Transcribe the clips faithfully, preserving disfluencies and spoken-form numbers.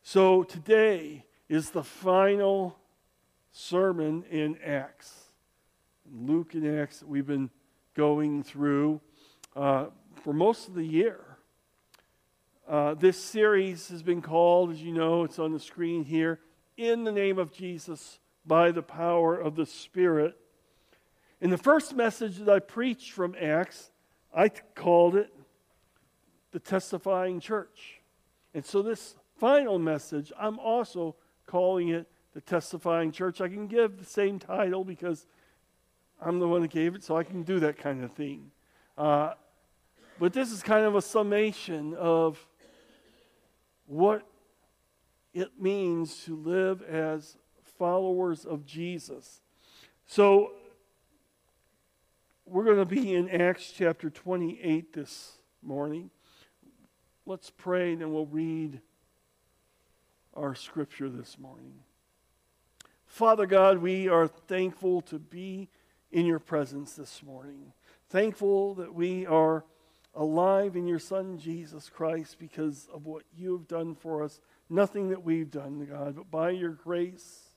So today is the final sermon in Acts. Luke and Acts that we've been going through uh, for most of the year. Uh, this series has been called, as you know, it's on the screen here, In the Name of Jesus, by the Power of the Spirit. In the first message that I preached from Acts, I t- called it the Testifying Church. And so this final message, I'm also calling it the Testifying Church. I can give the same title because I'm the one that gave it, so I can do that kind of thing. Uh, but this is kind of a summation of what it means to live as followers of Jesus. So we're going to be in Acts chapter twenty-eight this morning. Let's pray and then we'll read our scripture this morning. Father God, we are thankful to be in your presence this morning. Thankful that we are alive in your Son, Jesus Christ, because of what you have done for us. Nothing that we've done, God, but by your grace,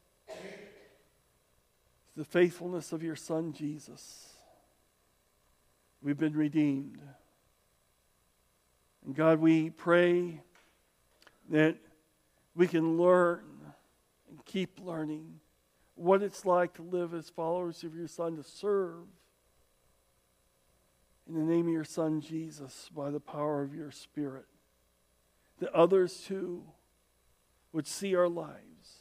the faithfulness of your Son, Jesus, we've been redeemed. And God, we pray that we can learn and keep learning what it's like to live as followers of your Son, to serve in the name of your Son, Jesus, by the power of your Spirit, that others too would see our lives,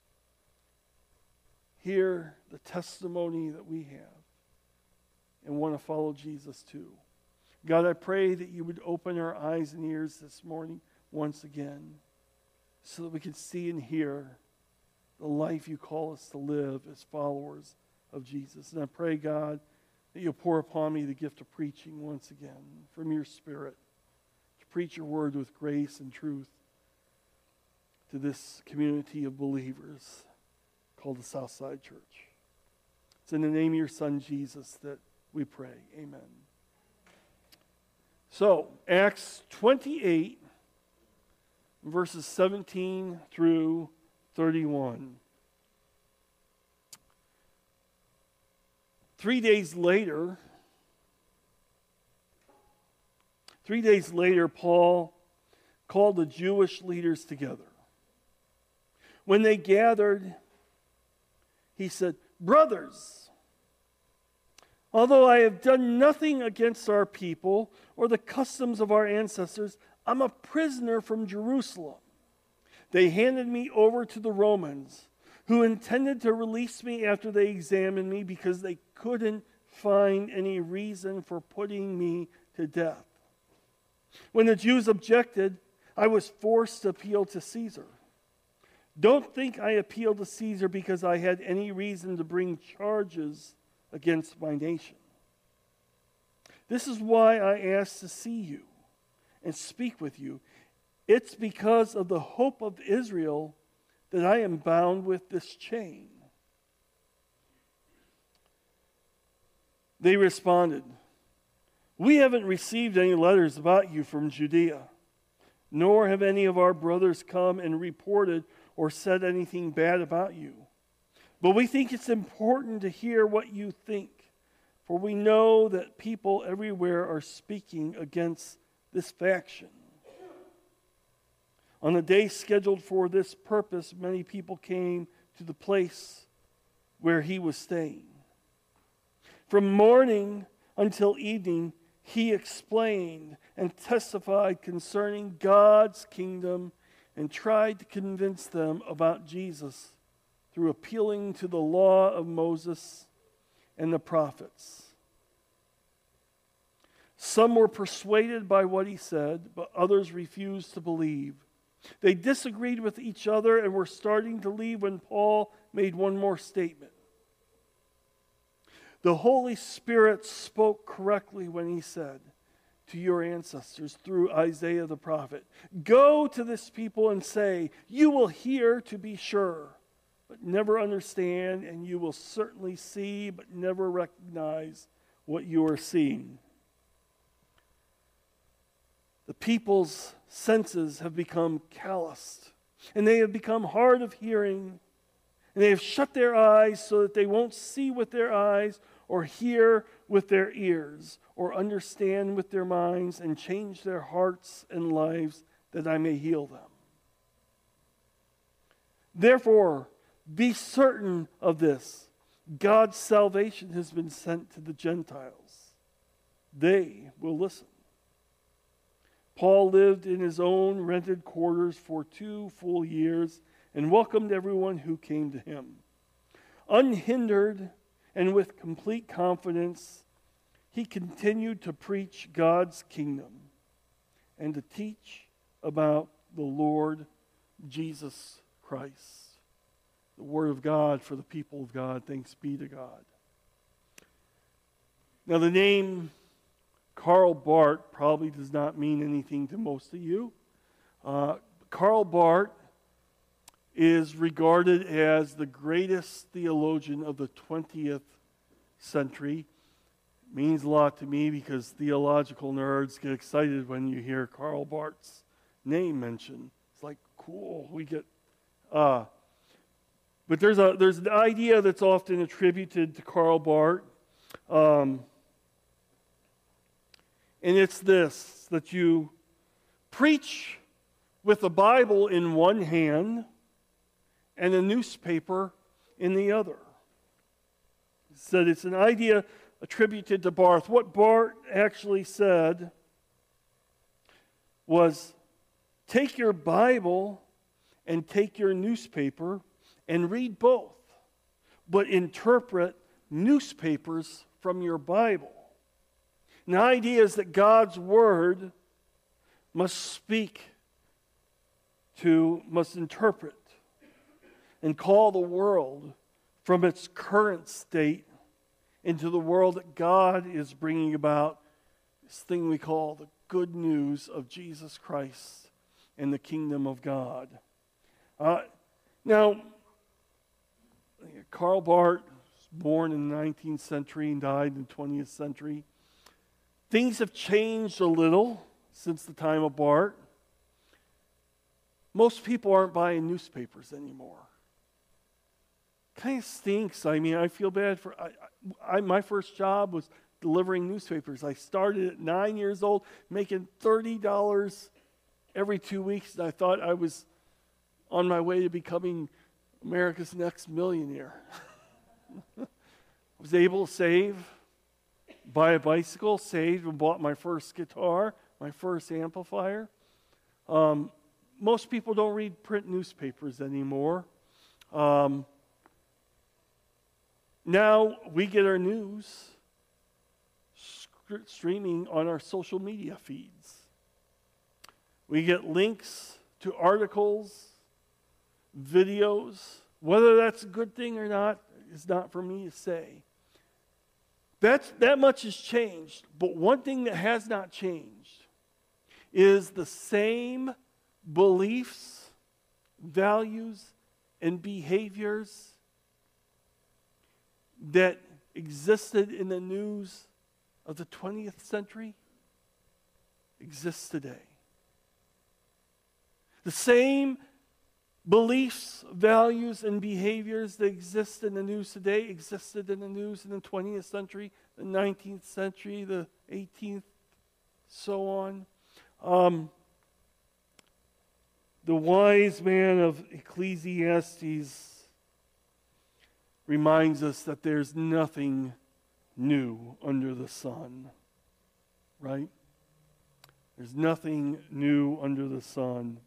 hear the testimony that we have, and want to follow Jesus too. God, I pray that you would open our eyes and ears this morning once again so that we can see and hear the life you call us to live as followers of Jesus. And I pray, God, that you'll pour upon me the gift of preaching once again from your Spirit to preach your word with grace and truth to this community of believers called the Southside Church. It's in the name of your Son, Jesus, that we pray. Amen. So, Acts twenty-eight, verses seventeen through thirty-one. Three days later, three days later, Paul called the Jewish leaders together. When they gathered, he said, "Brothers, although I have done nothing against our people or the customs of our ancestors, I'm a prisoner from Jerusalem. They handed me over to the Romans, who intended to release me after they examined me because they couldn't find any reason for putting me to death. When the Jews objected, I was forced to appeal to Caesar. Don't think I appealed to Caesar because I had any reason to bring charges against my nation. This is why I asked to see you and speak with you. It's because of the hope of Israel that I am bound with this chain." They responded, "We haven't received any letters about you from Judea, nor have any of our brothers come and reported or said anything bad about you. But we think it's important to hear what you think, for we know that people everywhere are speaking against this faction." On the day scheduled for this purpose, many people came to the place where he was staying. From morning until evening, he explained and testified concerning God's kingdom and tried to convince them about Jesus through appealing to the law of Moses and the prophets. Some were persuaded by what he said, but others refused to believe. They disagreed with each other and were starting to leave when Paul made one more statement. The Holy Spirit spoke correctly when he said to your ancestors through Isaiah the prophet, "Go to this people and say, you will hear to be sure, but never understand, and you will certainly see, but never recognize what you are seeing." The people's senses have become calloused. and they have become hard of hearing, and they have shut their eyes so that they won't see with their eyes, or hear with their ears, or understand with their minds, and change their hearts and lives, that I may heal them. Therefore, be certain of this: God's salvation has been sent to the Gentiles. They will listen. Paul lived in his own rented quarters for two full years and welcomed everyone who came to him. Unhindered and with complete confidence, he continued to preach God's kingdom and to teach about the Lord Jesus Christ. The Word of God for the people of God. Thanks be to God. Now, the name Karl Barth probably does not mean anything to most of you. Uh, Karl Barth is regarded as the greatest theologian of the twentieth century. It means a lot to me because theological nerds get excited when you hear Karl Barth's name mentioned. It's like, cool, we get... Uh, but there's a there's an idea that's often attributed to Karl Barth. Um, And it's this, that you preach with the Bible in one hand and a newspaper in the other. He said it's an idea attributed to Barth. What Barth actually said was, take your Bible and take your newspaper and read both, but interpret newspapers from your Bible. And the idea is that God's Word must speak to, must interpret, and call the world from its current state into the world that God is bringing about, this thing we call the good news of Jesus Christ and the kingdom of God. Uh, now, Karl Barth was born in the nineteenth century and died in the twentieth century. Things have changed a little since the time of Barth. Most people aren't buying newspapers anymore. Kind of stinks. I mean, I feel bad for... I, I, my first job was delivering newspapers. I started at nine years old, making thirty dollars every two weeks, and I thought I was on my way to becoming America's next millionaire. I was able to save, buy a bicycle, saved and bought my first guitar, my first amplifier. Um, most people don't read print newspapers anymore. Um, now we get our news st- streaming on our social media feeds. We get links to articles, videos. Whether that's a good thing or not is not for me to say. That's, that much has changed, but one thing that has not changed is the same beliefs, values, and behaviors that existed in the news of the twentieth century exists today. The same beliefs, values, and behaviors that exist in the news today existed in the news in the twentieth century, the nineteenth century, the eighteenth, so on. Um, the wise man of Ecclesiastes reminds us that there's nothing new under the sun, right? There's nothing new under the sun.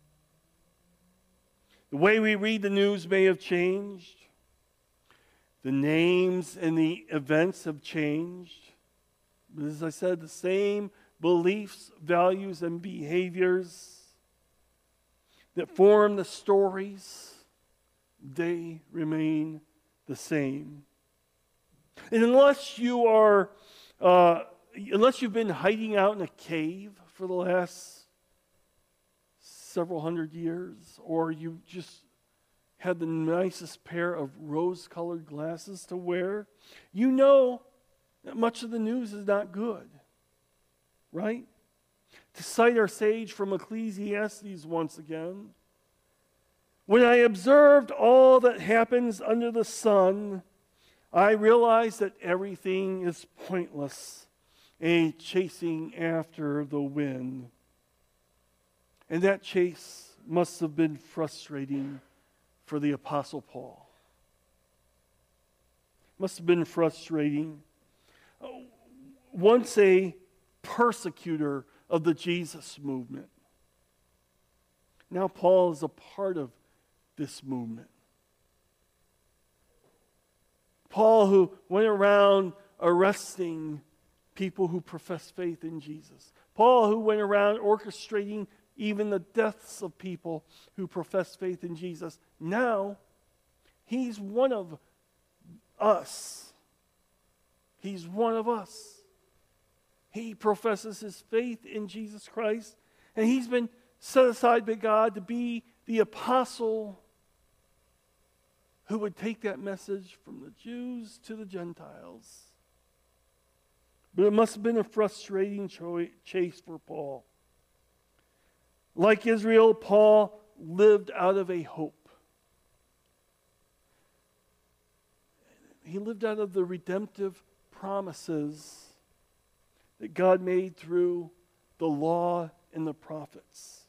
The way we read the news may have changed. The names and the events have changed. But as I said, the same beliefs, values, and behaviors that form the stories, they remain the same. And unless you are, uh, unless you've been hiding out in a cave for the last several hundred years, or you just had the nicest pair of rose-colored glasses to wear, you know that much of the news is not good, right? To cite our sage from Ecclesiastes once again, When I observed all that happens under the sun, I realized that everything is pointless, a chasing after the wind. And that chase must have been frustrating for the Apostle Paul. Must have been frustrating. Once a persecutor of the Jesus movement. Now Paul is a part of this movement. Paul, who went around arresting people who profess faith in Jesus. Paul, who went around orchestrating even the deaths of people who profess faith in Jesus. Now, he's one of us. He's one of us. He professes his faith in Jesus Christ, and he's been set aside by God to be the apostle who would take that message from the Jews to the Gentiles. But it must have been a frustrating cho- chase for Paul. Like Israel, Paul lived out of a hope. He lived out of the redemptive promises that God made through the law and the prophets.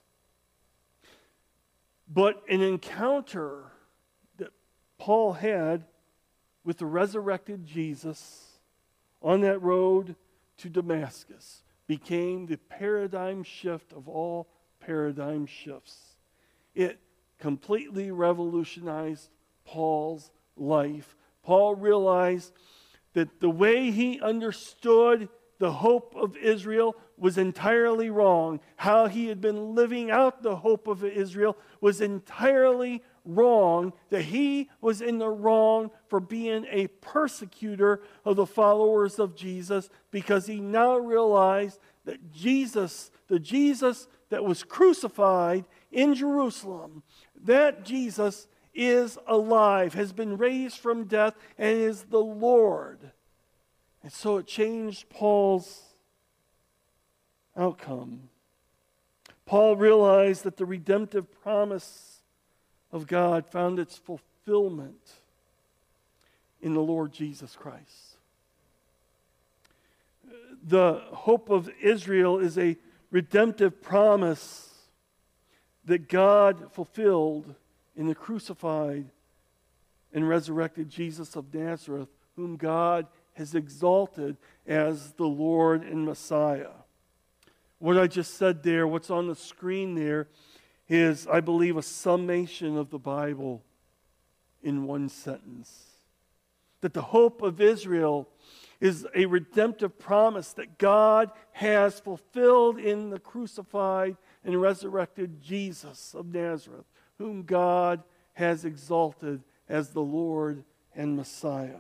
But an encounter that Paul had with the resurrected Jesus on that road to Damascus became the paradigm shift of all paradigm shifts. It completely revolutionized Paul's life. Paul realized that the way he understood the hope of Israel was entirely wrong. How he had been living out the hope of Israel was entirely wrong. That he was in the wrong for being a persecutor of the followers of Jesus, because he now realized that Jesus, the Jesus that was crucified in Jerusalem, that Jesus is alive, has been raised from death, and is the Lord. And so it changed Paul's outcome. Paul realized that the redemptive promise of God found its fulfillment in the Lord Jesus Christ. The hope of Israel is a redemptive promise that God fulfilled in the crucified and resurrected Jesus of Nazareth, whom God has exalted as the Lord and Messiah. What I just said there, what's on the screen there, is, I believe, a summation of the Bible in one sentence. That the hope of Israel is a redemptive promise that God has fulfilled in the crucified and resurrected Jesus of Nazareth, whom God has exalted as the Lord and Messiah.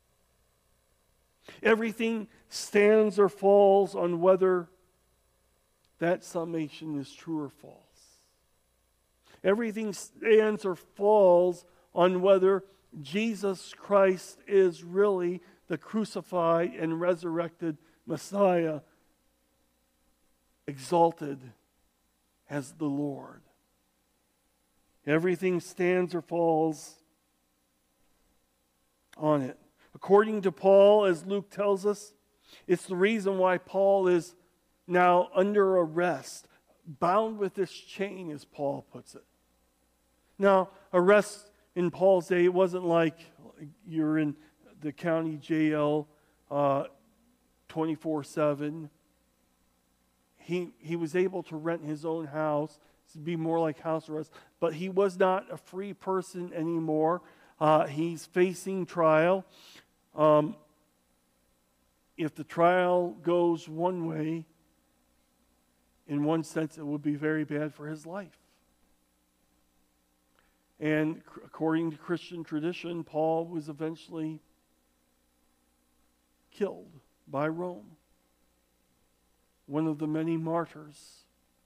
Everything stands or falls on whether that summation is true or false. Everything stands or falls on whether Jesus Christ is really the crucified and resurrected Messiah, exalted as the Lord. Everything stands or falls on it. According to Paul, as Luke tells us, it's the reason why Paul is now under arrest, bound with this chain, as Paul puts it. Now, arrest in Paul's day, it wasn't like you're in the county jail uh, twenty-four seven. He, he was able to rent his own house, to be more like house arrest, but he was not a free person anymore. Uh, he's facing trial. Um, if the trial goes one way, in one sense, it would be very bad for his life. And according to Christian tradition, Paul was eventually killed by Rome. One of the many martyrs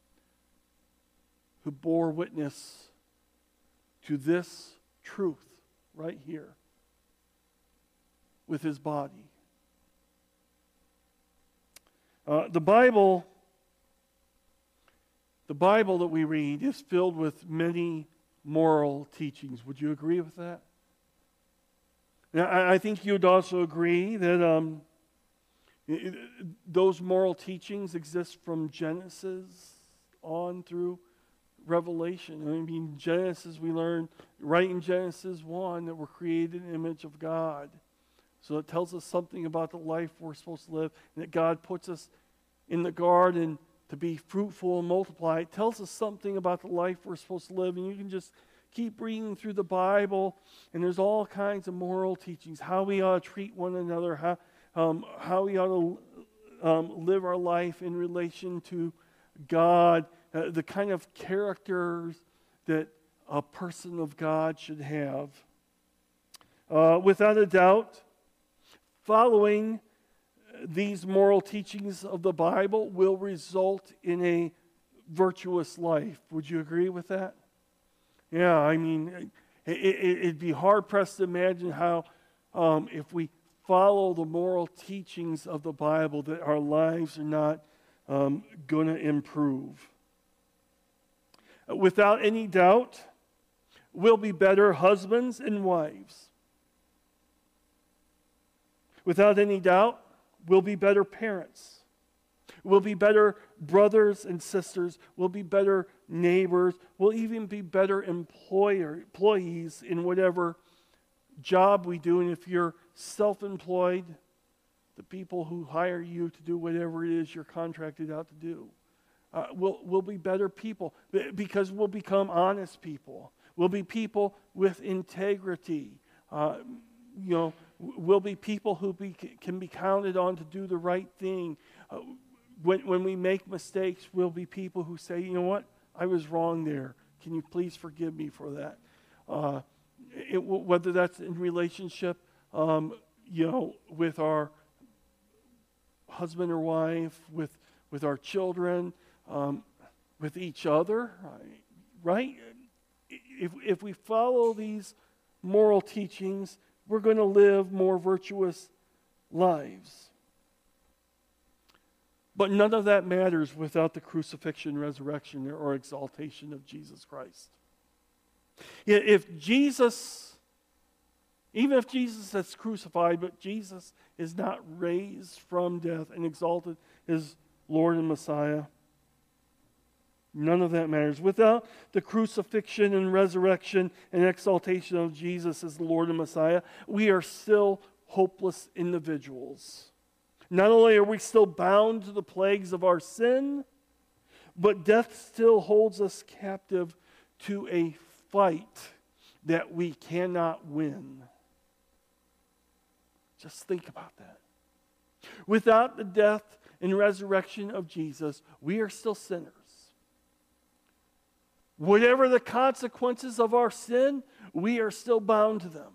who bore witness to this truth right here with his body. Uh, the Bible, the Bible that we read is filled with many moral teachings. Would you agree with that? Now, I, I think you'd also agree that um, it, it, those moral teachings exist from Genesis on through Revelation. I mean, Genesis, we learn right in Genesis one that we're created in the image of God. So it tells us something about the life we're supposed to live, and that God puts us in the garden to be fruitful and multiply. It tells us something about the life we're supposed to live, and you can just keep reading through the Bible, and there's all kinds of moral teachings, how we ought to treat one another, how, um, how we ought to um, live our life in relation to God, uh, the kind of characters that a person of God should have. Uh, without a doubt, following these moral teachings of the Bible will result in a virtuous life. Would you agree with that? Yeah, I mean, it, it, it'd be hard-pressed to imagine how, um, if we follow the moral teachings of the Bible, that our lives are not um, going to improve. Without any doubt, we'll be better husbands and wives. Without any doubt, we'll be better parents. We'll be better brothers and sisters. We'll be better neighbors. We'll even be better employer, employees in whatever job we do. And if you're self-employed, the people who hire you to do whatever it is you're contracted out to do, uh, we'll, we'll be better people because we'll become honest people. We'll be people with integrity. Uh, you know, we'll be people who be, can be counted on to do the right thing. Uh, when, when we make mistakes, we'll be people who say, you know what, I was wrong there. Can you please forgive me for that? Uh, it, whether that's in relationship, um, you know, with our husband or wife, with, with our children, um, with each other, right? If, if we follow these moral teachings, we're going to live more virtuous lives. But none of that matters without the crucifixion, resurrection, or exaltation of Jesus Christ. If Jesus, even if Jesus is crucified, but Jesus is not raised from death and exalted as Lord and Messiah, none of that matters. Without the crucifixion and resurrection and exaltation of Jesus as the Lord and Messiah, we are still hopeless individuals. Not only are we still bound to the plagues of our sin, but death still holds us captive to a fight that we cannot win. Just think about that. Without the death and resurrection of Jesus, we are still sinners. Whatever the consequences of our sin, we are still bound to them.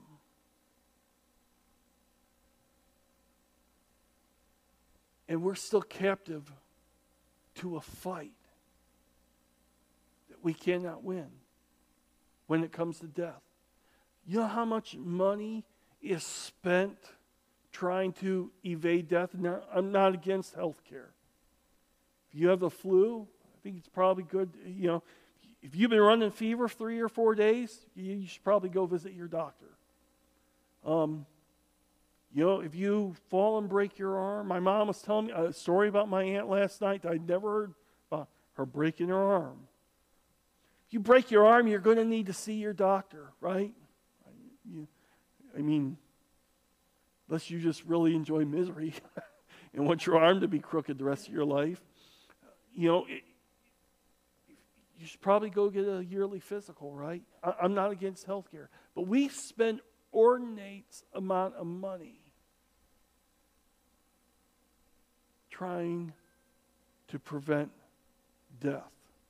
And we're still captive to a fight that we cannot win when it comes to death. You know how much money is spent trying to evade death? Now, I'm not against health care. If you have the flu, I think it's probably good, you know, if you've been running fever three or four days, you should probably go visit your doctor. Um, you know, if you fall and break your arm, my mom was telling me a story about my aunt last night that I'd never heard about her breaking her arm. If you break your arm, you're going to need to see your doctor, right? You, I mean, unless you just really enjoy misery and want your arm to be crooked the rest of your life, you know, it, you should probably go get a yearly physical, right? I, I'm not against health care. But we spend ordinate amount of money trying to prevent death.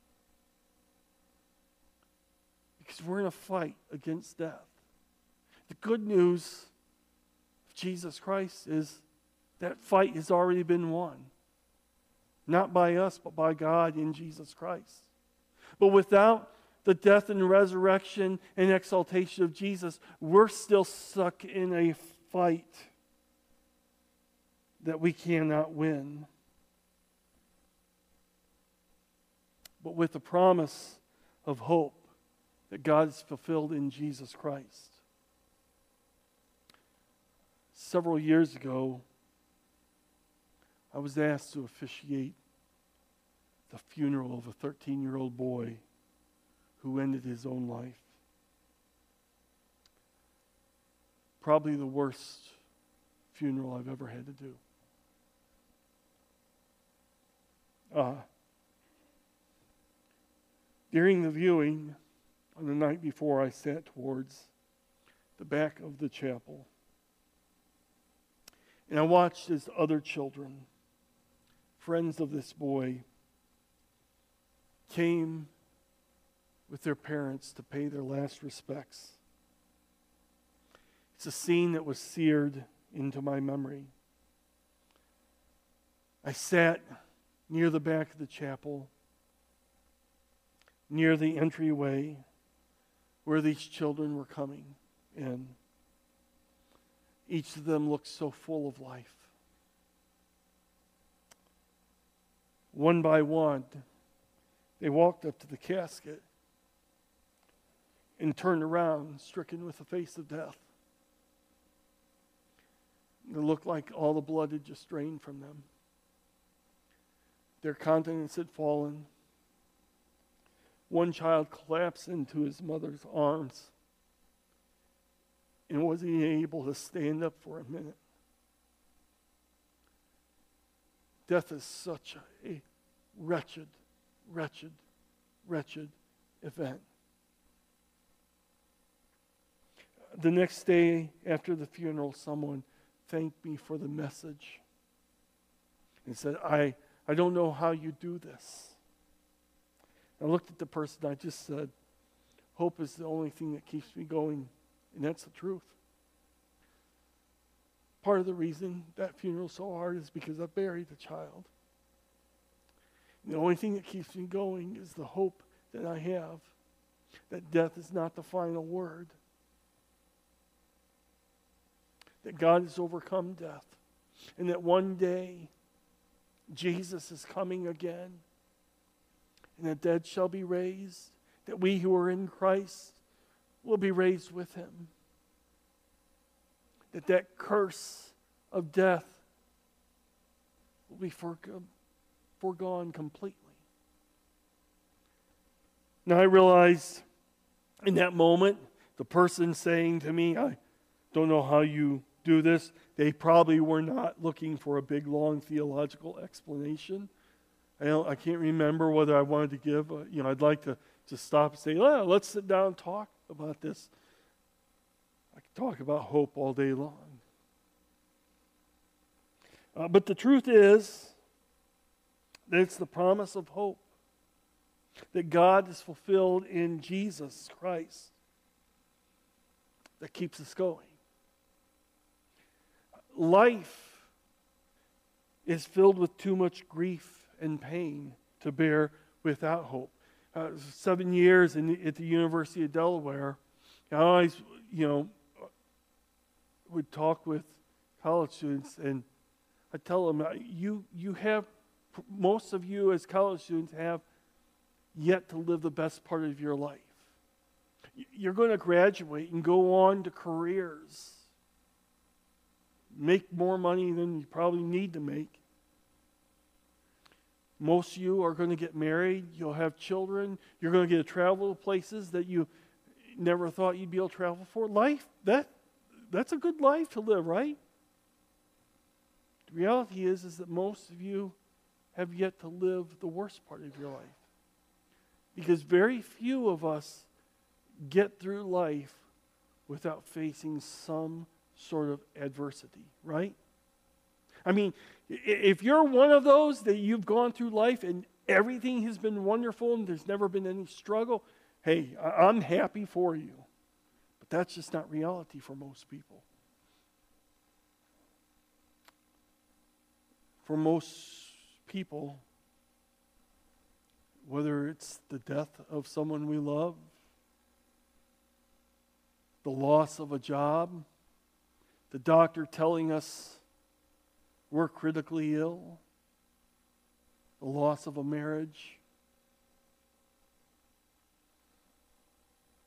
Because we're in a fight against death. The good news of Jesus Christ is that fight has already been won. Not by us, but by God in Jesus Christ. But without the death and resurrection and exaltation of Jesus, we're still stuck in a fight that we cannot win. But with the promise of hope that God is fulfilled in Jesus Christ. Several years ago, I was asked to officiate the funeral of a thirteen-year-old boy who ended his own life. Probably the worst funeral I've ever had to do. Uh, during the viewing, on the night before, I sat towards the back of the chapel. And I watched as other children, friends of this boy, came with their parents to pay their last respects. It's a scene that was seared into my memory. I sat near the back of the chapel, near the entryway where these children were coming in. Each of them looked so full of life. One by one, they walked up to the casket and turned around, stricken with the face of death. It looked like all the blood had just drained from them. Their countenance had fallen. One child collapsed into his mother's arms and wasn't able to stand up for a minute. Death is such a wretched, wretched, wretched event. The next day after the funeral, someone thanked me for the message and said, I, I don't know how you do this. I looked at the person, I just said, hope is the only thing that keeps me going, and that's the truth. Part of the reason that funeral's so hard is because I buried a child. And the only thing that keeps me going is the hope that I have that death is not the final word. That God has overcome death. And that one day, Jesus is coming again. And the dead shall be raised. That we who are in Christ will be raised with him. That that curse of death will be forg- foregone completely. Now I realize in that moment, the person saying to me, I don't know how you do this, they probably were not looking for a big, long theological explanation. I don't, I can't remember whether I wanted to give, a, you know, I'd like to, to stop and say, oh, let's sit down and talk about this. I could talk about hope all day long. Uh, but the truth is that it's the promise of hope that God is fulfilled in Jesus Christ that keeps us going. Life is filled with too much grief and pain to bear without hope. Uh, seven years in, at the University of Delaware, I always, you know, would talk with college students, and I tell them, you, you have, most of you as college students have yet to live the best part of your life. You're going to graduate and go on to careers. Make more money than you probably need to make. Most of you are going to get married. You'll have children. You're going to get to travel to places that you never thought you'd be able to travel for. Life, that that's a good life to live, right? The reality is, is that most of you have yet to live the worst part of your life. Because very few of us get through life without facing some sort of adversity, right? I mean, if you're one of those that you've gone through life and everything has been wonderful and there's never been any struggle, hey, I'm happy for you. But that's just not reality for most people. For most people, whether it's the death of someone we love, the loss of a job, the doctor telling us we're critically ill, the loss of a marriage,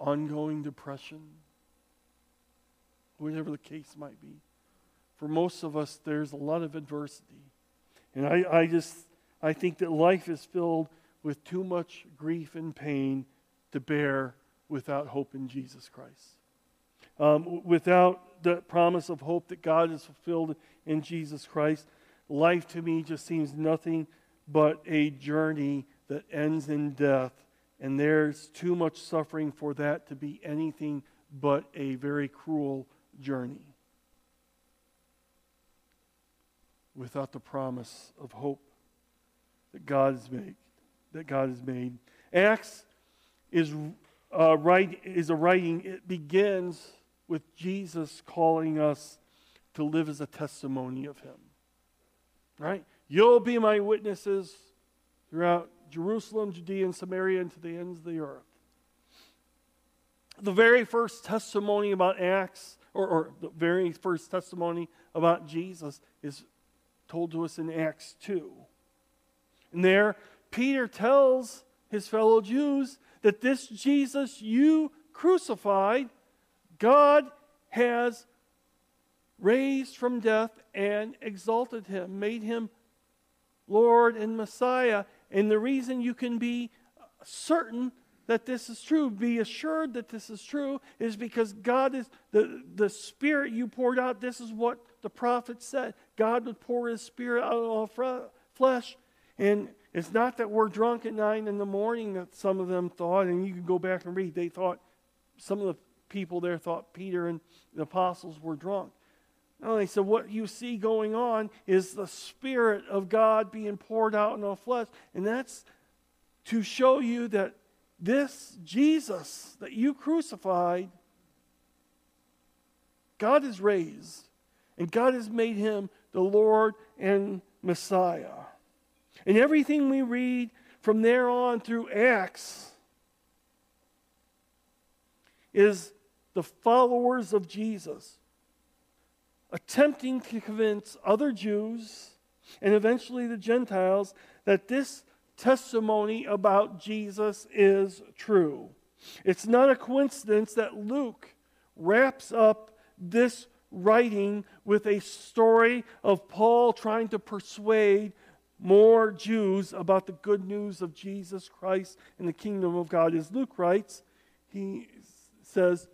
ongoing depression, whatever the case might be. For most of us, there's a lot of adversity. And I, I just, I think that life is filled with too much grief and pain to bear without hope in Jesus Christ. Um, without the promise of hope that God is fulfilled in Jesus Christ, life to me just seems nothing but a journey that ends in death. And there's too much suffering for that to be anything but a very cruel journey. Without the promise of hope that God has made, that God has made. Acts is uh, write, is a writing. It begins with Jesus calling us to live as a testimony of Him. Right? You'll be my witnesses throughout Jerusalem, Judea, and Samaria, and to the ends of the earth. The very first testimony about Acts, or, or the very first testimony about Jesus, is told to us in Acts two. And there, Peter tells his fellow Jews that this Jesus you crucified, God has raised from death and exalted him, made him Lord and Messiah. And the reason you can be certain that this is true, be assured that this is true, is because God is, the, the Spirit you poured out, this is what the prophet said. God would pour His Spirit out on all fr- flesh. And it's not that we're drunk at nine in the morning that some of them thought, and you can go back and read, they thought, some of the people there thought Peter and the apostles were drunk. No, they said what you see going on is the Spirit of God being poured out in all flesh. And that's to show you that this Jesus that you crucified, God has raised. And God has made Him the Lord and Messiah. And everything we read from there on through Acts is the followers of Jesus attempting to convince other Jews and eventually the Gentiles that this testimony about Jesus is true. It's not a coincidence that Luke wraps up this writing with a story of Paul trying to persuade more Jews about the good news of Jesus Christ and the kingdom of God. As Luke writes, he says,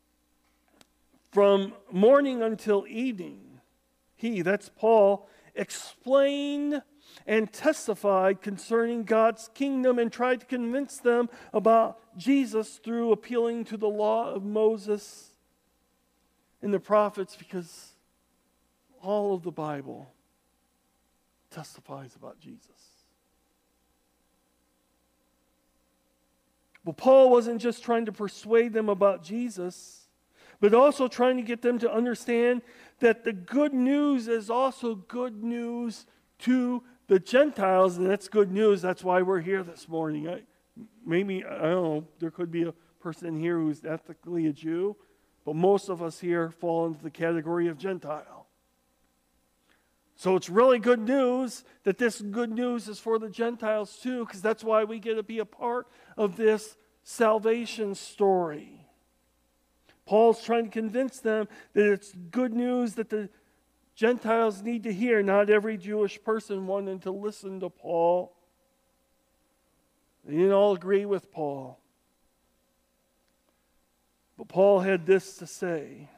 from morning until evening, he, that's Paul, explained and testified concerning God's kingdom and tried to convince them about Jesus through appealing to the law of Moses and the prophets, because all of the Bible testifies about Jesus. Well, Paul wasn't just trying to persuade them about Jesus, but also trying to get them to understand that the good news is also good news to the Gentiles, and that's good news. That's why we're here this morning. I, maybe, I don't know, there could be a person here who's ethnically a Jew, but most of us here fall into the category of Gentile. So it's really good news that this good news is for the Gentiles too, because that's why we get to be a part of this salvation story. Paul's trying to convince them that it's good news that the Gentiles need to hear. Not every Jewish person wanted to listen to Paul. They didn't all agree with Paul. But Paul had this to say.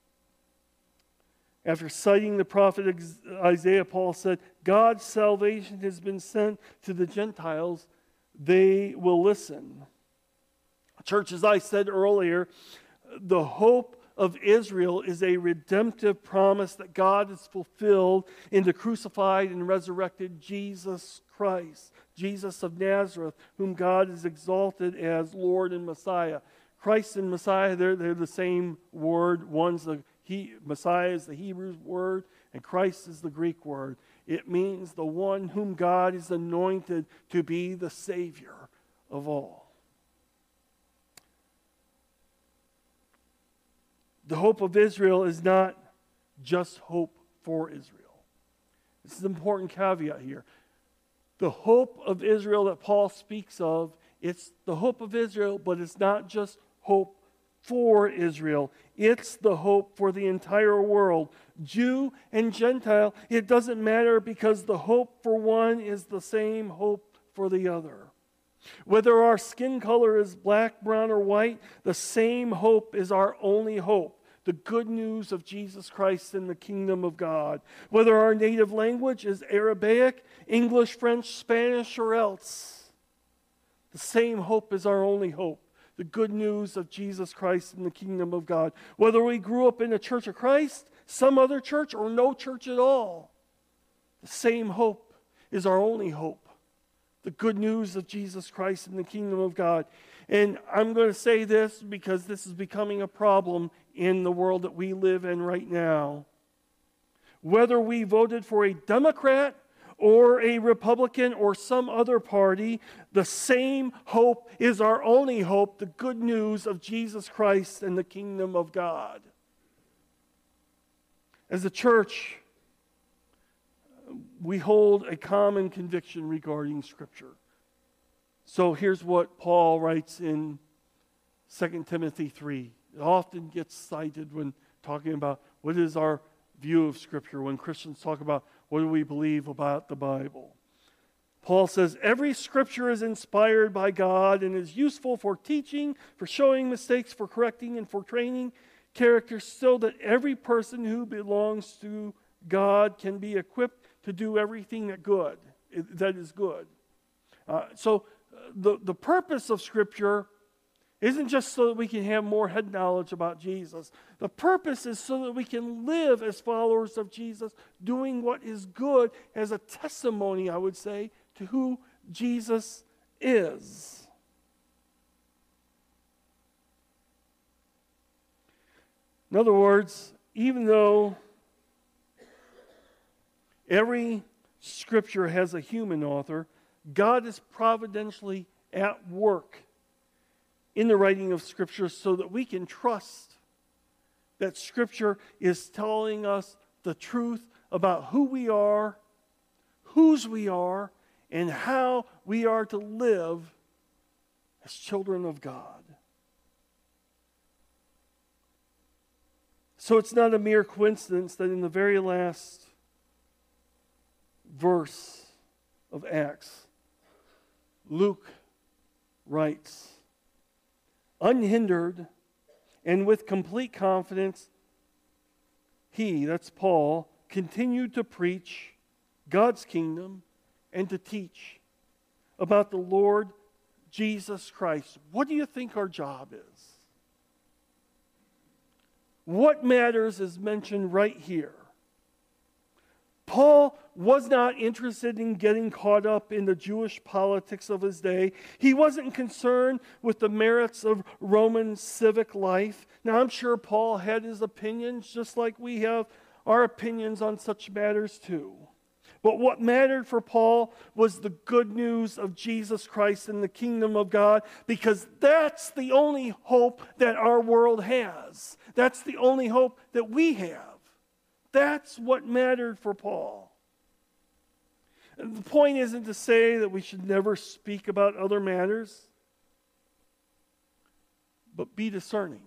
After citing the prophet Isaiah, Paul said, God's salvation has been sent to the Gentiles. They will listen. Church, as I said earlier, the hope of Israel is a redemptive promise that God has fulfilled in the crucified and resurrected Jesus Christ, Jesus of Nazareth, whom God has exalted as Lord and Messiah. Christ and Messiah, they're, they're the same word. One's the he, Messiah is the Hebrew word, and Christ is the Greek word. It means the one whom God is anointed to be the Savior of all. The hope of Israel is not just hope for Israel. This is an important caveat here. The hope of Israel that Paul speaks of, it's the hope of Israel, but it's not just hope for Israel. It's the hope for the entire world, Jew and Gentile. It doesn't matter because the hope for one is the same hope for the other. Whether our skin color is black, brown, or white, the same hope is our only hope. The good news of Jesus Christ in the kingdom of God. Whether our native language is Arabic, English, French, Spanish, or else, the same hope is our only hope. The good news of Jesus Christ in the kingdom of God. Whether we grew up in a Church of Christ, some other church, or no church at all, the same hope is our only hope. The good news of Jesus Christ in the kingdom of God. And I'm going to say this because this is becoming a problem in the world that we live in right now. Whether we voted for a Democrat or a Republican or some other party, the same hope is our only hope, the good news of Jesus Christ and the kingdom of God. As a church, we hold a common conviction regarding Scripture. So here's what Paul writes in Second Timothy three. It often gets cited when talking about what is our view of Scripture, when Christians talk about what do we believe about the Bible. Paul says, every Scripture is inspired by God and is useful for teaching, for showing mistakes, for correcting, and for training character, so that every person who belongs to God can be equipped to do everything that good, that is good. Uh, so the, the purpose of Scripture isn't just so that we can have more head knowledge about Jesus. The purpose is so that we can live as followers of Jesus, doing what is good as a testimony, I would say, to who Jesus is. In other words, even though every Scripture has a human author, God is providentially at work in the writing of Scripture so that we can trust that Scripture is telling us the truth about who we are, whose we are, and how we are to live as children of God. So it's not a mere coincidence that in the very last verse of Acts, Luke writes, unhindered and with complete confidence, he, that's Paul, continued to preach God's kingdom and to teach about the Lord Jesus Christ. What do you think our job is? What matters is mentioned right here. Paul was not interested in getting caught up in the Jewish politics of his day. He wasn't concerned with the merits of Roman civic life. Now, I'm sure Paul had his opinions, just like we have our opinions on such matters too. But what mattered for Paul was the good news of Jesus Christ and the kingdom of God, because that's the only hope that our world has. That's the only hope that we have. That's what mattered for Paul. And the point isn't to say that we should never speak about other matters, but be discerning.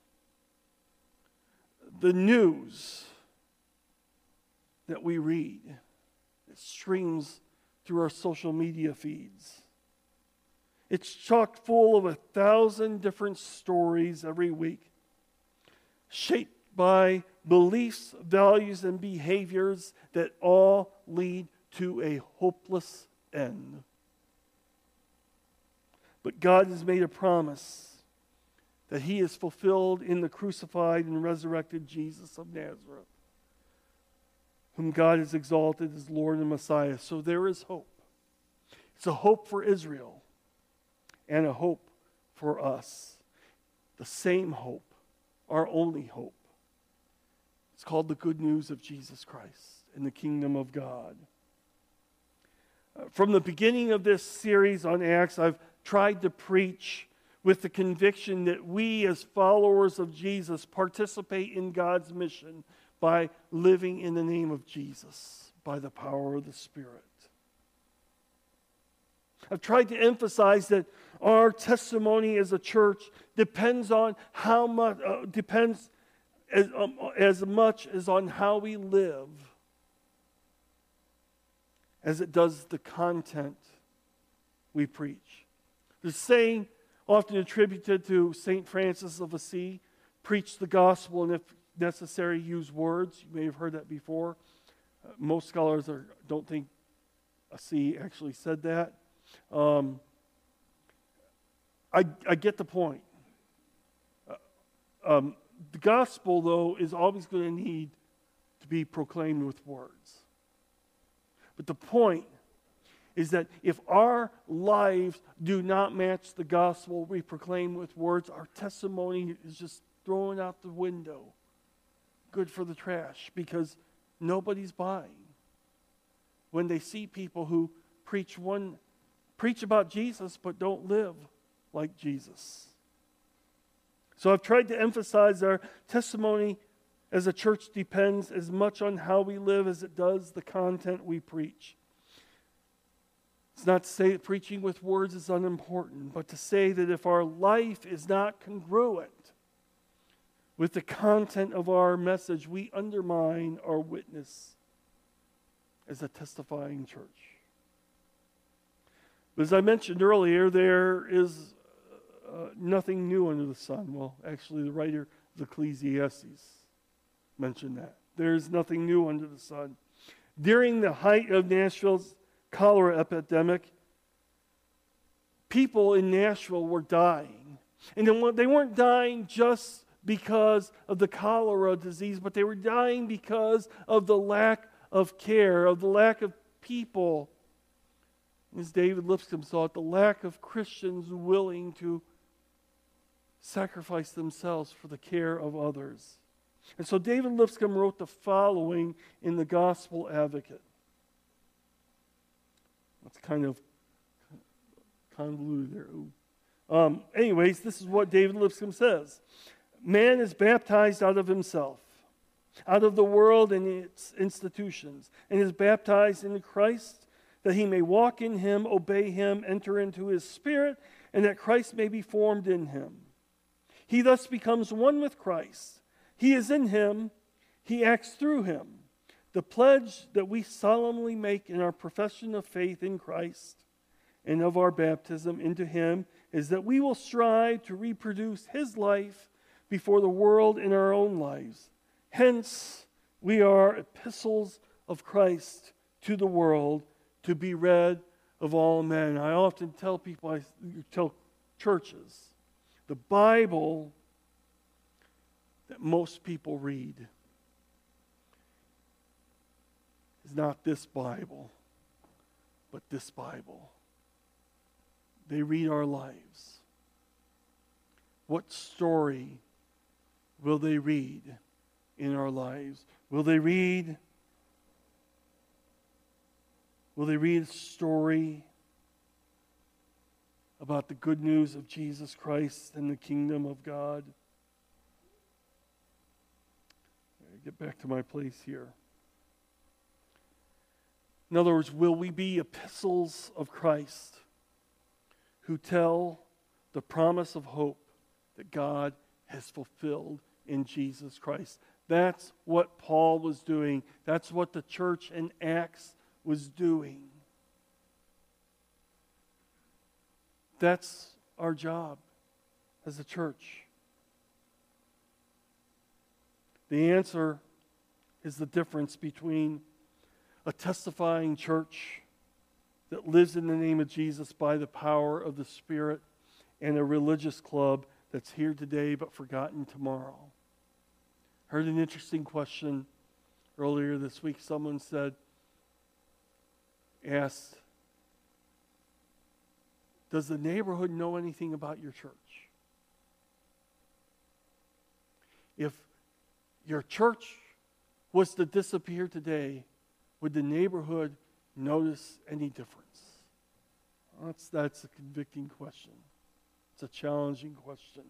The news that we read, it streams through our social media feeds. It's chock full of a thousand different stories every week, shaped by beliefs, values, and behaviors that all lead to a hopeless end. But God has made a promise that He is fulfilled in the crucified and resurrected Jesus of Nazareth, whom God has exalted as Lord and Messiah. So there is hope. It's a hope for Israel and a hope for us. The same hope, our only hope. It's called the good news of Jesus Christ and the kingdom of God. Uh, from the beginning of this series on Acts, I've tried to preach with the conviction that we as followers of Jesus participate in God's mission by living in the name of Jesus, by the power of the Spirit. I've tried to emphasize that our testimony as a church depends on how much, uh, depends as, um, as much as on how we live as it does the content we preach. There's a saying often attributed to Saint Francis of Assisi, preach the gospel and if necessary use words. You may have heard that before. Uh, most scholars are, don't think Assisi actually said that. Um, I, I get the point. Uh, um, the gospel, though, is always going to need to be proclaimed with words. But the point is that if our lives do not match the gospel we proclaim with words, our testimony is just thrown out the window. Good for the trash, because nobody's buying. When they see people who preach one, preach about Jesus, but don't live like Jesus. So I've tried to emphasize our testimony as a church depends as much on how we live as it does the content we preach. It's not to say that preaching with words is unimportant, but to say that if our life is not congruent with the content of our message, we undermine our witness as a testifying church. But as I mentioned earlier, there is uh, nothing new under the sun. Well, actually, the writer of Ecclesiastes mentioned that. There's nothing new under the sun. During the height of Nashville's cholera epidemic, people in Nashville were dying. And they weren't dying just because of the cholera disease, but they were dying because of the lack of care, of the lack of people. As David Lipscomb saw it, the lack of Christians willing to sacrifice themselves for the care of others. And so David Lipscomb wrote the following in the Gospel Advocate. That's kind of convoluted there. Um, anyways, this is what David Lipscomb says. Man is baptized out of himself, out of the world and its institutions, and is baptized into Christ, that he may walk in him, obey him, enter into his spirit, and that Christ may be formed in him. He thus becomes one with Christ. He is in him. He acts through him. The pledge that we solemnly make in our profession of faith in Christ and of our baptism into him is that we will strive to reproduce his life before the world in our own lives. Hence, we are epistles of Christ to the world, to be read of all men. I often tell people, I tell churches, the Bible that most people read is not this Bible, but this Bible. They read our lives. What story will they read in our lives? Will they read Will they read a story about the good news of Jesus Christ and the kingdom of God? Get back to my place here. In other words, will we be epistles of Christ who tell the promise of hope that God has fulfilled in Jesus Christ? That's what Paul was doing. That's what the church in Acts was doing. That's our job as a church. The answer is the difference between a testifying church that lives in the name of Jesus by the power of the Spirit and a religious club that's here today but forgotten tomorrow. Heard an interesting question earlier this week. Someone said, asked, does the neighborhood know anything about your church? If your church was to disappear today, would the neighborhood notice any difference? That's, that's a convicting question. It's a challenging question.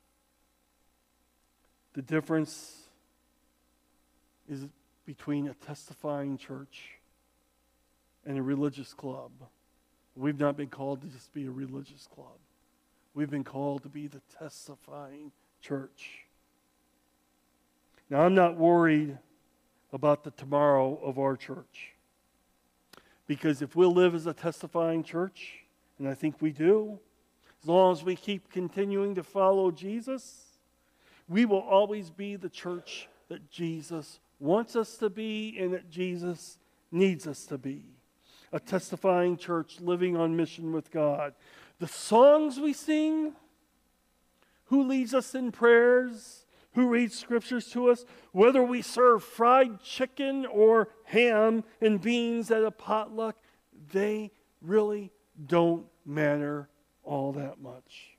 The difference is between a testifying church and a religious club We've not been called to just be a religious club. We've been called to be the testifying church. Now, I'm not worried about the tomorrow of our church. Because if we'll live as a testifying church, and I think we do, as long as we keep continuing to follow Jesus, we will always be the church that Jesus wants us to be and that Jesus needs us to be. A testifying church living on mission with God. The songs we sing, who leads us in prayers, who reads scriptures to us, whether we serve fried chicken or ham and beans at a potluck, they really don't matter all that much.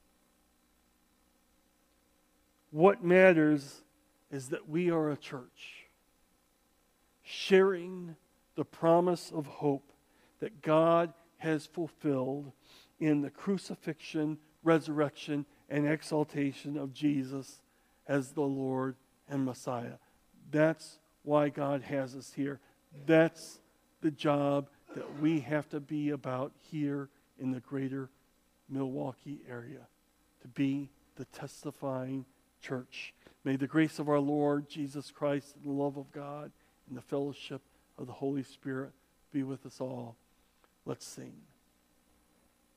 What matters is that we are a church sharing the promise of hope that God has fulfilled in the crucifixion, resurrection, and exaltation of Jesus as the Lord and Messiah. That's why God has us here. That's the job that we have to be about here in the greater Milwaukee area, to be the testifying church. May the grace of our Lord Jesus Christ and the love of God and the fellowship of the Holy Spirit be with us all. Let's sing.